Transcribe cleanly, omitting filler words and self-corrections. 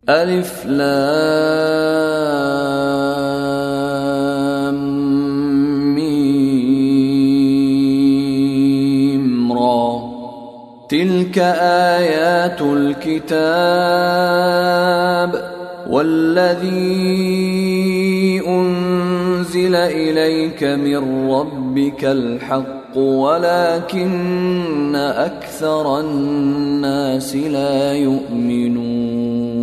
ألف لام ميم را تلك آيات الكتاب والذي أنزل إليك من ربك الحق ولكن أكثر الناس لا يؤمنون